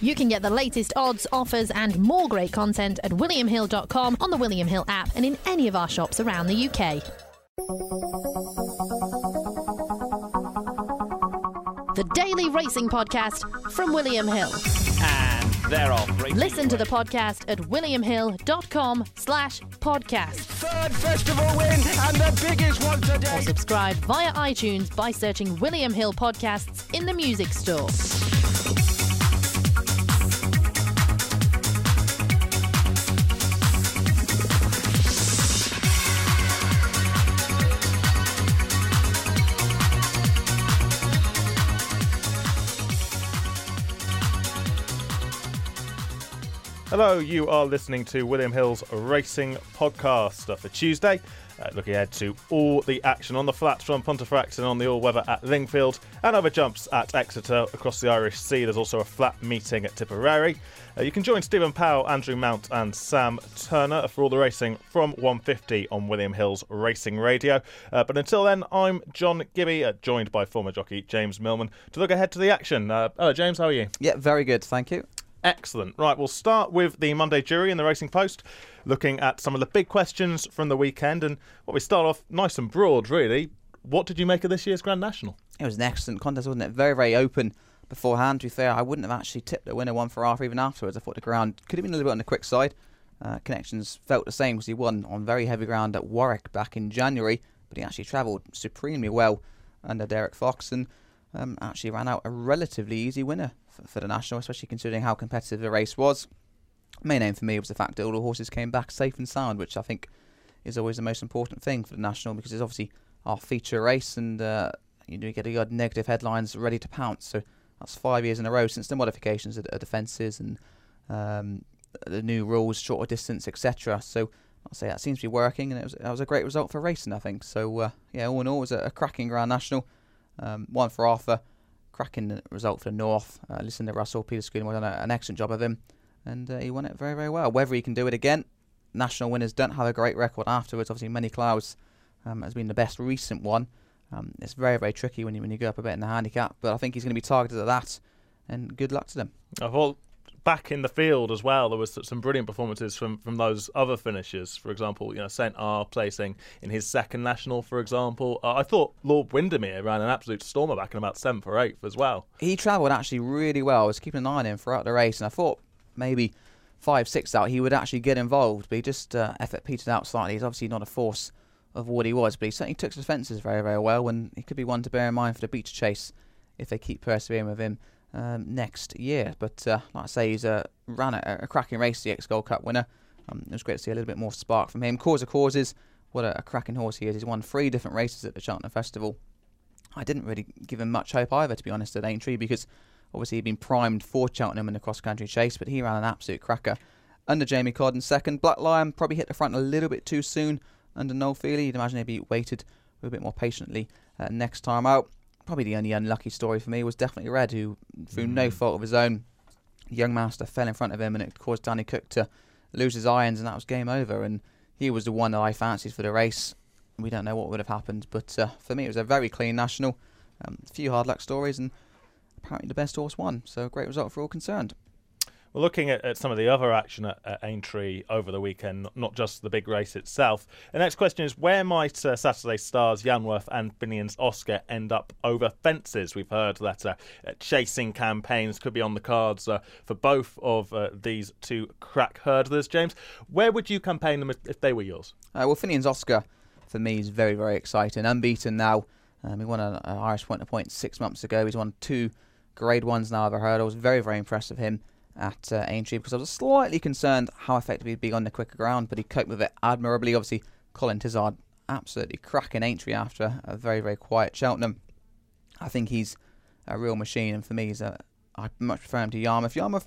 You can get the latest odds, offers and more great content at williamhill.com, on the William Hill app and in any of our shops around the UK. The Daily Racing Podcast from William Hill. And they're off. Listen to the podcast at williamhill.com/podcast. Third festival win and the biggest one today. Or subscribe via iTunes by searching William Hill Podcasts in the music store. Hello, you are listening to William Hill's Racing Podcast for Tuesday. Looking ahead to all the action on the flats from Pontefract and on the all-weather at Lingfield and other jumps at Exeter across the Irish Sea. There's also a flat meeting at Tipperary. You can join Stephen Powell, Andrew Mount and Sam Turner for all the racing from 1:50 on William Hill's Racing Radio. But until then, I'm John Gibby, joined by former jockey James Millman to look ahead to the action. Hello James, how are you? Yeah, very good, thank you. Excellent. Right, we'll start with the Monday jury in the Racing Post, looking at some of the big questions from the weekend. And what we start off nice and broad, really. What did you make of this year's Grand National? It was an excellent contest, wasn't it? Very, very open beforehand. To be fair, I wouldn't have actually tipped the winner one for half even afterwards. I thought the ground could have been a little bit on the quick side. Connections felt the same because he won on very heavy ground at Warwick back in January, but he actually travelled supremely well under Derek Fox and actually ran out a relatively easy winner for the National, especially considering how competitive the race was. Main aim for me was the fact that all the horses came back safe and sound, which I think is always the most important thing for the National, because it's obviously our feature race and you get a lot of negative headlines ready to pounce. So that's 5 years in a row since the modifications of defences and the new rules, shorter distance, etc. So I'll say that seems to be working, and that was a great result for racing, I think. So yeah, all in all, it was a cracking Grand National. One for Arthur, cracking result for the North. Listen to Russell, Peter Scudamore done an excellent job of him, and he won it very, very well. Whether he can do it again, national winners don't have a great record afterwards. Obviously, Many Clouds has been the best recent one. It's very, very tricky when you go up a bit in the handicap, but I think he's going to be targeted at that, and good luck to them. I thought back in the field as well, there was some brilliant performances from those other finishers. For example, St R placing in his second national, for example. I thought Lord Windermere ran an absolute stormer back in about 7th or 8th as well. He travelled actually really well. I was keeping an eye on him throughout the race, and I thought maybe 5, 6 out he would actually get involved, but he just effort petered out slightly. He's obviously not a force of what he was, but he certainly took his defences very, very well, and he could be one to bear in mind for the Beach Chase if they keep persevering with him next year. But like I say, he's ran a cracking race, the ex-Gold Cup winner. It was great to see a little bit more spark from him. Cause of Causes, what a cracking horse he is. He's won 3 different races at the Cheltenham Festival. I didn't really give him much hope either, to be honest, at Aintree, because obviously he'd been primed for Cheltenham in the cross-country chase, but he ran an absolute cracker under Jamie Codd in second. Black Lion probably hit the front a little bit too soon under Noel Feely. You'd imagine he'd be weighted a little bit more patiently next time out. Probably the only unlucky story for me was definitely Red, who, through no fault of his own, Young Master fell in front of him and it caused Danny Cook to lose his irons, and that was game over. And he was the one that I fancied for the race. We don't know what would have happened, but for me it was a very clean national. A few hard luck stories, and apparently the best horse won. So a great result for all concerned. Well, looking at some of the other action at Aintree over the weekend, not just the big race itself. The next question is, where might Saturday stars Yanworth and Binion's Oscar end up over fences? We've heard that chasing campaigns could be on the cards for both of these two crack hurdlers. James, where would you campaign them if they were yours? Well, Finian's Oscar, for me, is very, very exciting. Unbeaten now. He won an Irish point-to-point 6 months ago. He's won 2 Grade 1s now over hurdles. Very, very impressive him at Aintree, because I was slightly concerned how effective he'd be on the quicker ground, but he coped with it admirably. Obviously, Colin Tizard absolutely cracking Aintree after a very, very quiet Cheltenham. I think he's a real machine, and for me, I'd much prefer him to Yarmouth. Yarmouth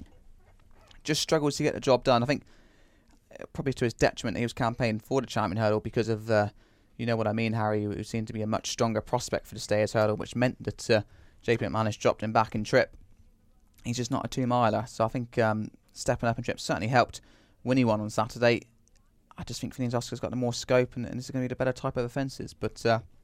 just struggles to get the job done. I think probably to his detriment, he was campaigning for the champion hurdle because of you know what I mean, Harry, who seemed to be a much stronger prospect for the Stayers hurdle, which meant that JP McManus dropped him back in trip. He's just not a 2-miler, so I think stepping up in trip certainly helped when he won on Saturday. I just think Finian's Oscar's got the more scope, and this is going to be the better type of offences, but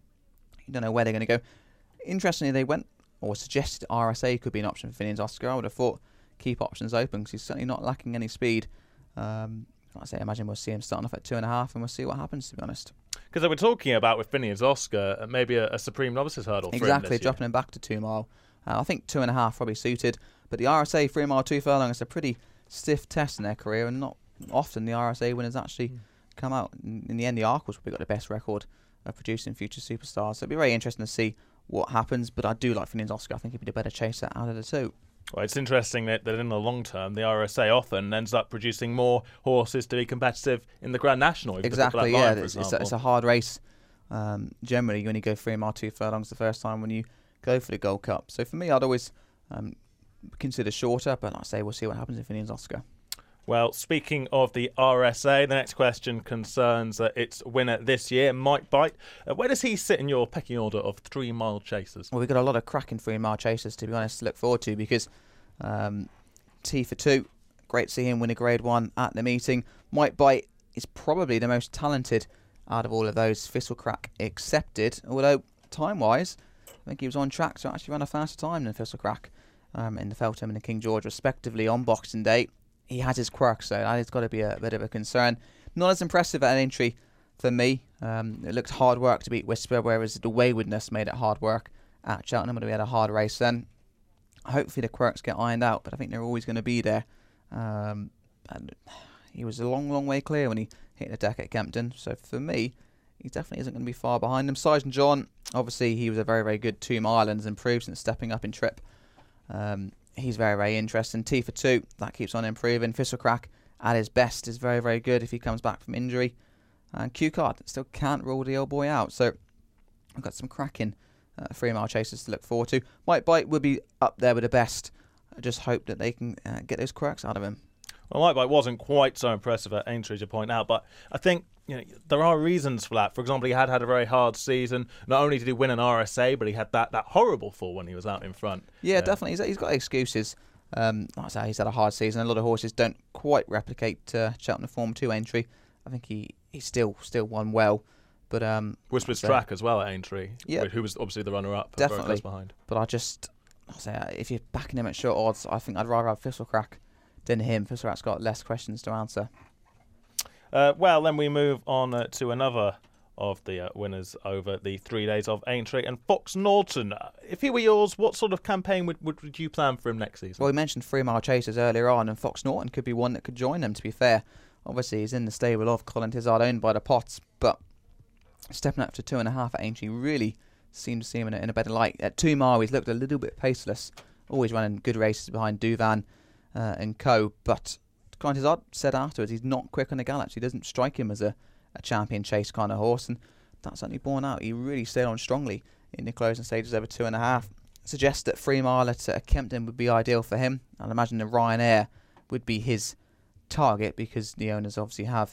you don't know where they're going to go. Interestingly, they went or suggested RSA could be an option for Finian's Oscar. I would have thought, keep options open because he's certainly not lacking any speed. Like I say, I imagine we'll see him starting off at 2.5 and we'll see what happens, to be honest. Because they were talking about with Phineas Oscar, maybe a Supreme Novices hurdle. Exactly, dropping him back to 2 mile. I think 2.5 probably suited. But the RSA 3 mile 2 furlong is a pretty stiff test in their career, and not often the RSA winners actually come out. In the end, the Arkle's probably got the best record of producing future superstars. So it'll be very interesting to see what happens. But I do like Phineas Oscar. I think he'd be the better chaser out of the two. Well, it's interesting that in the long term, the RSA often ends up producing more horses to be competitive in the Grand National. Exactly, yeah. It's a hard race. Generally, when you go 3 mile 2 furlongs the first time when you go for the Gold Cup. So for me, I'd always consider shorter, but like I say, we'll see what happens if Phineas Oscar. Well, speaking of the RSA, the next question concerns its winner this year, Might Bite. Where does he sit in your pecking order of 3 mile chasers? Well, we've got a lot of cracking 3 mile chasers, to be honest, to look forward to, because T for 2, great to see him win a Grade 1 at the meeting. Might Bite is probably the most talented out of all of those, Thistlecrack accepted, although time-wise, I think he was on track to actually run a faster time than Thistlecrack in the Feltham and the King George, respectively, on Boxing Day. He has his quirks, so that has got to be a bit of a concern. Not as impressive at an entry for me. It looked hard work to beat Whisper, whereas the waywardness made it hard work at Cheltenham, but we had a hard race then. Hopefully the quirks get ironed out, but I think they're always going to be there. And he was a long way clear when he hit the deck at Kempton, so for me, he definitely isn't going to be far behind him. Sergeant John, obviously he was a very good 2 mile and has improved since stepping up in trip. He's very interesting. T for 2, that keeps on improving. Thistlecrack at his best is very good if he comes back from injury. And Q-Card still can't rule the old boy out. So I've got some cracking 3 mile chasers to look forward to. Might Bite will be up there with the best. I just hope that they can get those quirks out of him. Well, Might Bite wasn't quite so impressive at Aintree, as you point out, but I think there are reasons for that. For example, he had a very hard season. Not only did he win an RSA, but he had that horrible fall when he was out in front. Yeah, definitely. He's got excuses. Like I say, he's had a hard season. A lot of horses don't quite replicate Cheltenham Form 2 entry. I think he still won well. But Whisper's Track as well at Aintree, yeah, who was obviously the runner-up. Definitely. Very close behind. But I say, if you're backing him at short odds, I think I'd rather have Thistlecrack than him. Thistlecrack's got less questions to answer. Well, then we move on to another of the winners over the 3 days of Aintree, and Fox Norton. If he were yours, what sort of campaign would you plan for him next season? Well, we mentioned 3 mile chasers earlier on, and Fox Norton could be one that could join them, to be fair. Obviously, he's in the stable of Colin Tizard, owned by the Potts, but stepping up to 2.5 at Aintree really seemed to see him in a better light. At 2 mile, he's looked a little bit paceless, always running good races behind Duvan and co, but Colin Tizard said afterwards he's not quick on the gallops. He doesn't strike him as a champion chase kind of horse, and that's only borne out. He really stayed on strongly in the closing stages over 2.5. Suggests that 3 mile at Kempton would be ideal for him. I'd imagine the Ryanair would be his target because the owners obviously have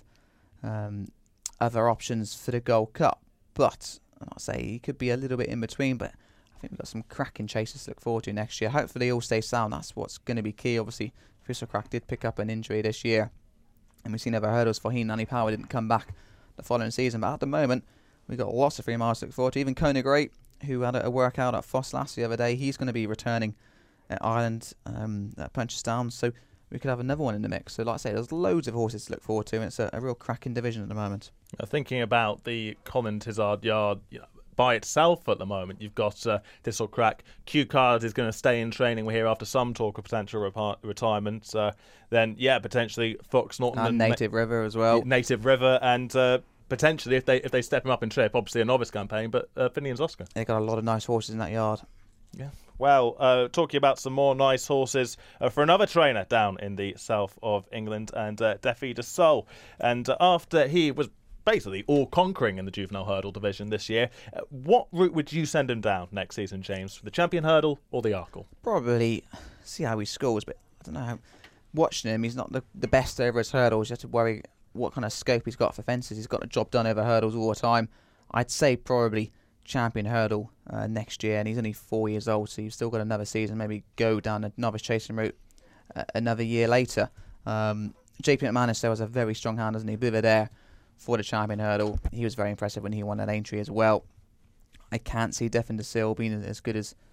other options for the Gold Cup. But I'll say he could be a little bit in between, but I think we've got some cracking chasers to look forward to next year. Hopefully they all stay sound. That's what's going to be key. Obviously, Thistlecrack did pick up an injury this year, and we've seen other hurdles for Nanny Power didn't come back the following season. But at the moment, we've got lots of 3 miles to look forward to. Even Kona Great, who had a workout at Foss last the other day, he's going to be returning at Ireland at Punchestown. So we could have another one in the mix. So like I say, there's loads of horses to look forward to, and it's a real cracking division at the moment. Thinking about the Colin Tizard yard, by itself at the moment, you've got Thistlecrack. Q-Card is going to stay in training. We're here after some talk of potential retirement. Then, potentially Fox Norton and Native River as well. Native River, and potentially if they step him up in trip, obviously a novice campaign, but Phineas Oscar. They've got a lot of nice horses in that yard. Yeah. Well, talking about some more nice horses for another trainer down in the south of England, and Defi de Sol. And after he was basically all-conquering in the juvenile hurdle division this year, what route would you send him down next season, James? The champion hurdle or the Arkle? Probably see how he scores, but I don't know. Watching him, he's not the best over his hurdles. You have to worry what kind of scope he's got for fences. He's got the job done over hurdles all the time. I'd say probably champion hurdle next year, and he's only 4 years old, so you've still got another season. Maybe go down a novice chasing route another year later. JP McManus there was a very strong hand, isn't he? Bivadair for the champion hurdle. He was very impressive when he won at Aintree as well. I can't see Defin de Sil being as good as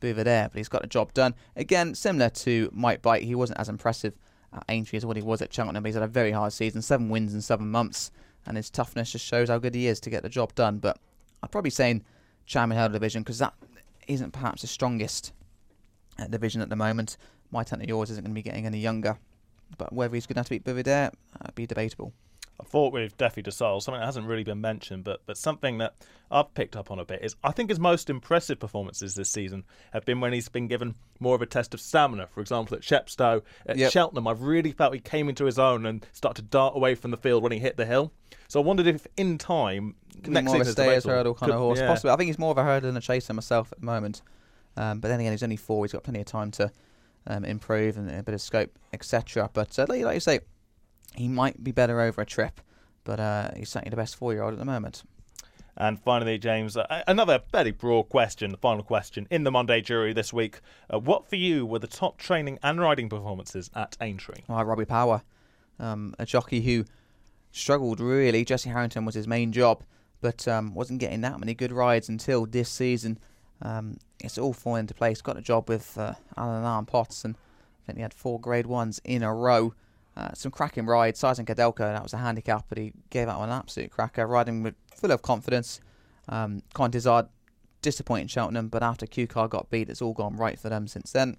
Belvedere, but he's got the job done. Again, similar to Mike Bite, he wasn't as impressive at Aintree as what he was at Cheltenham, but he's had a very hard season, 7 wins in 7 months, and his toughness just shows how good he is to get the job done. But I'd probably say in Champion Hurdle Division, because that isn't perhaps the strongest division at the moment. My Tent of Yours isn't going to be getting any younger, but whether he's going to have to beat Belvedere, would be debatable. I thought with Defi de Sol, something that hasn't really been mentioned, but something that I've picked up on a bit is I think his most impressive performances this season have been when he's been given more of a test of stamina. For example, at Shepstow, at Cheltenham, I've really felt he came into his own and started to dart away from the field when he hit the hill. So I wondered if in time, next more of a season, stayers hurdle kind of horse, yeah. possibly. I think he's more of a hurdler than a chaser myself at the moment. But then again, he's only 4. He's got plenty of time to improve and a bit of scope, etc. But like you say, he might be better over a trip. But he's certainly the best 4-year-old at the moment. And finally, James, another fairly broad question, the final question in the Monday jury this week. What for you were the top training and riding performances at Aintree? Well, Robbie Power, a jockey who struggled really. Jesse Harrington was his main job, but wasn't getting that many good rides until this season. It's all fallen into place. Got a job with Alan Potts, and I think he had 4 Grade 1s in a row. Some cracking rides. Sergeant Kadelka, that was a handicap, but he gave out an absolute cracker, riding with full of confidence. Contizard, disappointing Cheltenham, but after Q-Car got beat, it's all gone right for them since then.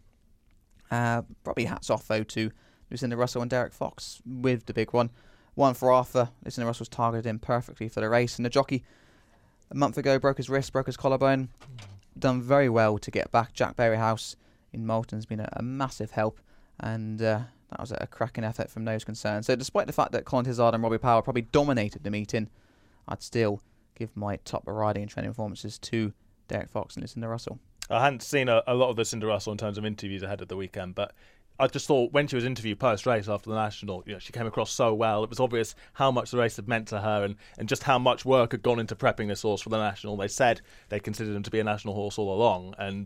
Probably hats off, though, to Lucinda Russell and Derek Fox with the big one. One for Arthur. Lucinda Russell's targeted him perfectly for the race, and the jockey a month ago broke his wrist, broke his collarbone. Done very well to get back. Jack Berryhouse in Moulton's been a massive help, and that was a cracking effort from those concerned. So despite the fact that Colin Tizard and Robbie Power probably dominated the meeting, I'd still give my top riding and training performances to Derek Fox and Lucinda Russell. I hadn't seen a lot of Lucinda Russell in terms of interviews ahead of the weekend, but I just thought when she was interviewed post-race after the National, she came across so well. It was obvious how much the race had meant to her and just how much work had gone into prepping this horse for the National. They said they considered him to be a National horse all along, and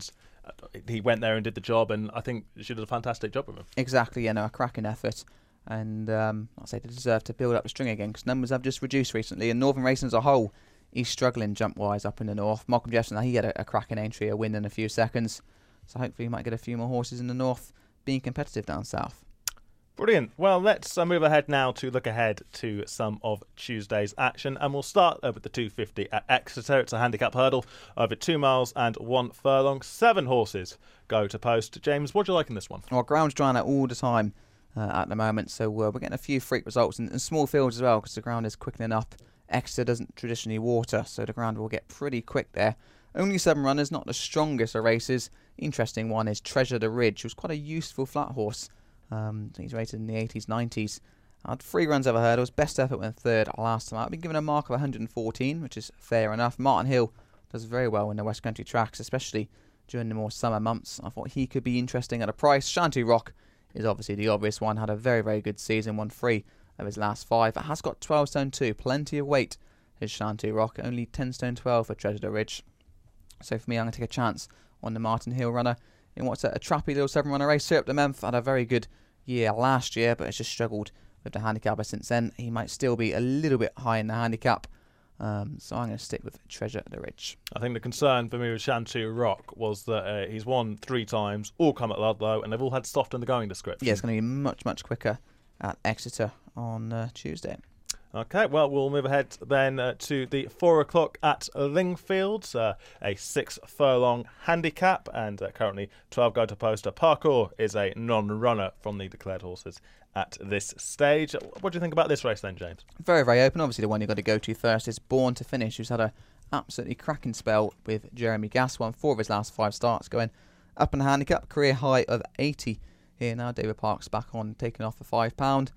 he went there and did the job, and I think she did a fantastic job with him. Exactly, a cracking effort. And I'd say they deserve to build up the string again, because numbers have just reduced recently, and Northern Racing as a whole, he's struggling jump-wise up in the north. Malcolm Jefferson, he had a cracking entry, a win in a few seconds, so hopefully he might get a few more horses in the north being competitive down south. Brilliant. Well, let's move ahead now to look ahead to some of Tuesday's action. And we'll start with the 250 at Exeter. It's a handicap hurdle over 2 miles and 1 furlong. 7 horses go to post. James, what do you like in this one? Well, ground's drying out all the time at the moment, so we're getting a few freak results and small fields as well, because the ground is quickening up. Exeter doesn't traditionally water, so the ground will get pretty quick there. Only 7 runners, not the strongest of races. Interesting one is Treasure the Ridge, who's quite a useful flat horse. He's rated in the 80s, 90s. Had 3 runs over hurdles. Best effort went 3rd last time out. I've been given a mark of 114, which is fair enough. Martin Hill does very well in the West Country tracks, especially during the more summer months. I thought he could be interesting at a price. Shanty Rock is obviously the obvious one. Had a very, very good season. Won 3 of his last 5. It has got 12 stone 2. Plenty of weight, his Shanty Rock. Only 10 stone 12 for Treasure the Ridge. So for me, I'm going to take a chance on the Martin Hill runner in what's a trappy little 7-runner race. Syrup de Memphis had a very good year last year, but has just struggled with the handicapper since then. He might still be a little bit high in the handicap, so I'm going to stick with Treasure the Ridge. I think the concern for me with Shanty Rock was that he's won 3 times, all come at Ludlow, and they've all had soft in the going description. Yeah, it's going to be much, much quicker at Exeter on Tuesday. Okay, well, we'll move ahead then to the 4 o'clock at Lingfield, a 6 furlong handicap, and currently 12 go to post. Parkour is a non-runner from the declared horses at this stage. What do you think about this race then, James? Very, very open. Obviously, the one you've got to go to first is Born to Finish, who's had a absolutely cracking spell with Jeremy Gass. Won 4 of his last 5 starts, going up in the handicap. Career high of 80 here now. David Park's back on, taking off for £5.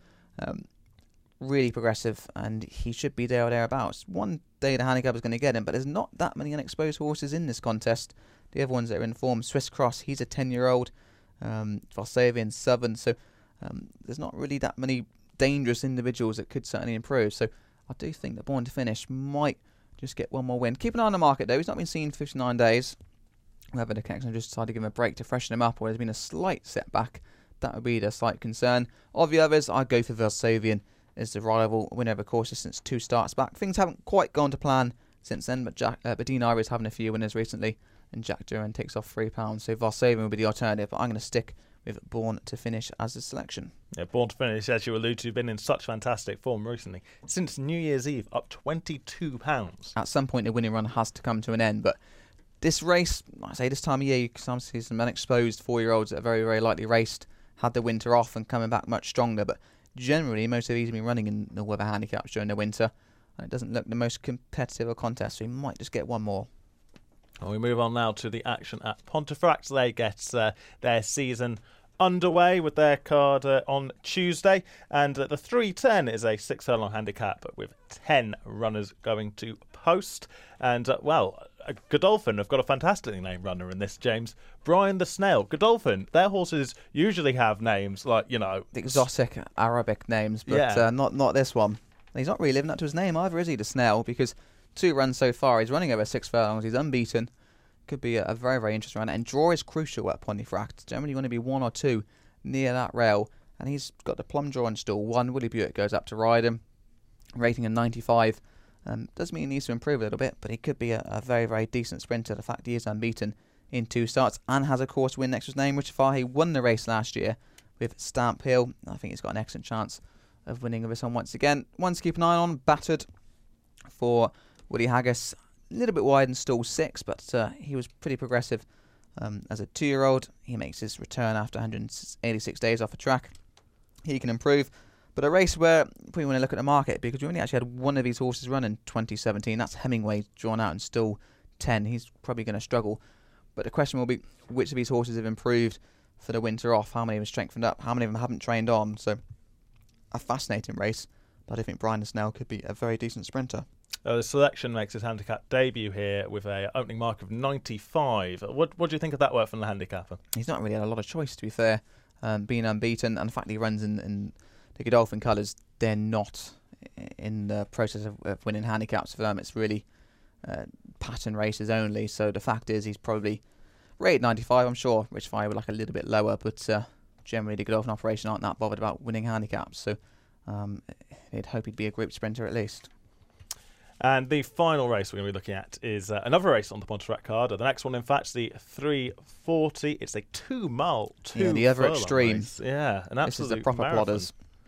Really progressive, and he should be there or thereabouts. One day the handicap is going to get him, but there's not that many unexposed horses in this contest. The other ones that are in form, Swiss Cross, he's a 10-year-old, Valsavian, Southern, so there's not really that many dangerous individuals that could certainly improve. So I do think that Born to Finish might just get one more win. Keep an eye on the market though. He's not been seen for 59 days. Whether the connection just decided to give him a break to freshen him up, or there's been a slight setback, that would be the slight concern. Of the others, I'd go for Valsavian as the rival winner of the course since 2 starts back. Things haven't quite gone to plan since then, but Dean Ira is having a few winners recently. and Jack Duran takes off £3. So Varsavin will be the alternative, but I'm going to stick with Born to Finish as the selection. Yeah, Born to Finish, as you allude to, been in such fantastic form recently. Since New Year's Eve, up £22. At some point, the winning run has to come to an end, but this race, like I say, this time of year, you sometimes see some unexposed 4-year-olds that are very, very lightly raced, had the winter off and coming back much stronger, but generally, most of these have been running in the weather handicaps during the winter, and it doesn't look the most competitive of contest, so you might just get one more. And we move on now to the action at Pontefract. They get their season underway with their card on Tuesday, and the 310 is a 6-furlong handicap with 10 runners going to post. And Godolphin have got a fantastically named runner in this, James. Brian the Snail. Godolphin, their horses usually have names like, the exotic Arabic names, but not this one. He's not really living up to his name either, is he, the Snail? Because 2 runs so far, he's running over 6 furlongs, he's unbeaten. Could be a very, very interesting run. And draw is crucial at Pontefract. Generally, you want to be 1 or 2 near that rail. And he's got the plum draw in stall 1. Willie Buick goes up to ride him, rating of 95. Does mean he needs to improve a little bit, but he could be a very, very decent sprinter. The fact he is unbeaten in 2 starts and has a course win next to his name. Richard Fahey won the race last year with Stamp Hill. I think he's got an excellent chance of winning this one once again. One to keep an eye on, Battered for Woody Haggis. A little bit wide in stall 6, but he was pretty progressive as a 2-year-old. He makes his return after 186 days off a track. He can improve. But a race where we want to look at the market, because we only actually had one of these horses run in 2017. That's Hemingway, drawn out in stall 10. He's probably going to struggle. But the question will be, which of these horses have improved for the winter off? How many of them strengthened up? How many of them haven't trained on? So a fascinating race. But I think Brian the Snail could be a very decent sprinter. The selection makes his handicap debut here with a opening mark of 95. What do you think of that work from the handicapper? He's not really had a lot of choice, to be fair, being unbeaten. And the fact that he runs in the Godolphin colours, they're not in the process of winning handicaps for them. It's really pattern races only. So the fact is he's probably rated 95. I'm sure Rich Fire would like a little bit lower, but generally the Godolphin operation aren't that bothered about winning handicaps. So they'd hope he'd be a group sprinter at least. And the final race we're going to be looking at is another race on the Pontefract card. The next one, in fact, the 340. It's a 2-mile, the other extreme. Race. Yeah, an absolute This is the proper marathon.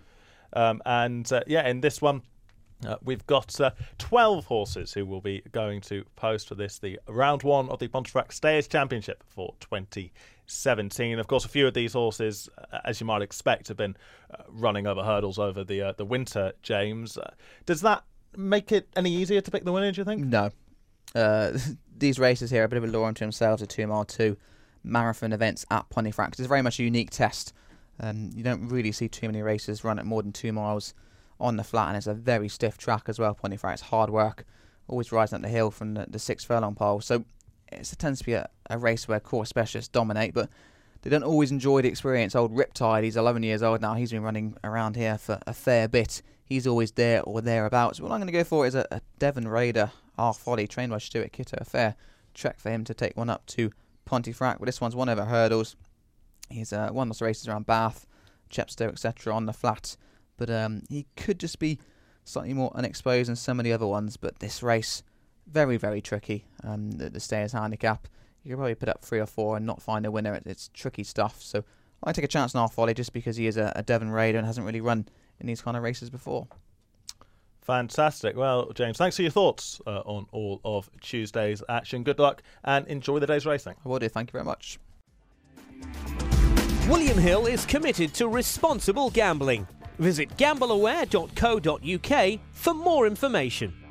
plodders. In this one, we've got 12 horses who will be going to post for this, the round 1 of the Pontefract Stayers Championship for 2017. Of course, a few of these horses, as you might expect, have been running over hurdles over the winter, James. Does that make it any easier to pick the winner, do you think? No. These races here are a bit of a law unto themselves, a 2-mile 2 marathon events at Pontefract. It's very much a unique test. You don't really see too many races run at more than 2 miles on the flat, and it's a very stiff track as well. Pontefract, it's hard work, always rising up the hill from the 6 furlong pole. So it tends to be a race where course specialists dominate, but they don't always enjoy the experience. Old Riptide, he's 11 years old now. He's been running around here for a fair bit. He's always there or thereabouts. What I'm going to go for is a Devon Raider, Our Folly, trained by Stuart Kitto. A fair trek for him to take one up to Pontefract. But this one's won over hurdles. He's won lots of races around Bath, Chepstow, etc. on the flat. But he could just be slightly more unexposed than some of the other ones. But this race, very, very tricky. The Stayers handicap, you could probably put up 3 or 4 and not find a winner. It's tricky stuff. So I take a chance on Our Folly just because he is a Devon Raider and hasn't really run in these kind of races before. Fantastic. Well, James, thanks for your thoughts on all of Tuesday's action. Good luck and enjoy the day's racing. I will do. Thank you very much. William Hill is committed to responsible gambling. Visit gambleaware.co.uk for more information.